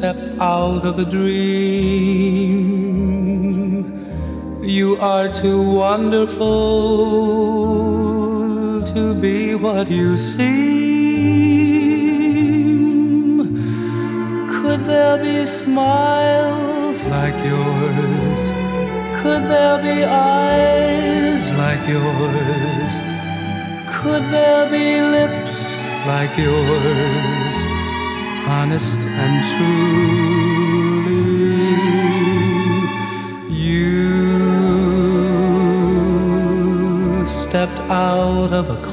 step out of a dream. You are too wonderful to be what you seem. Could there be smiles like yours? Could there be eyes like yours? Could there be lips like yours? Honest and truly, you stepped out of a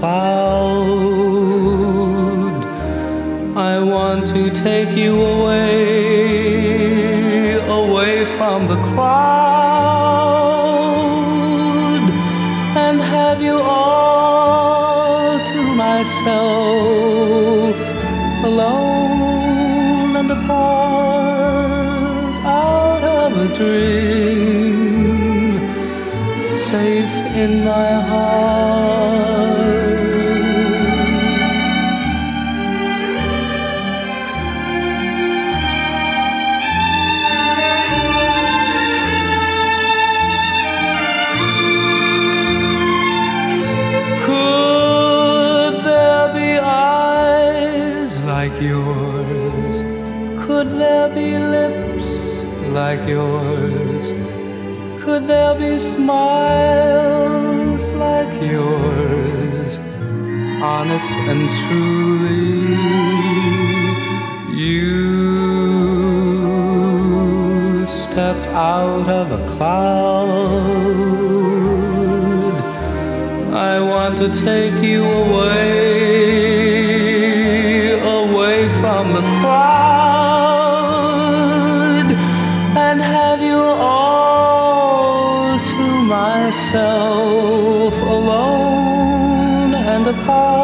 cloud. I want to take you away, away from the crowd, and have you all to myself, alone and apart, out of a dream, safe in my heart. Could there be eyes like yours? Could there be lips like yours? Could there be smiles like yours? Honest and truly, you stepped out of a cloud. I want to take you away, away from the crowd, and have you all to myself, alone and apart.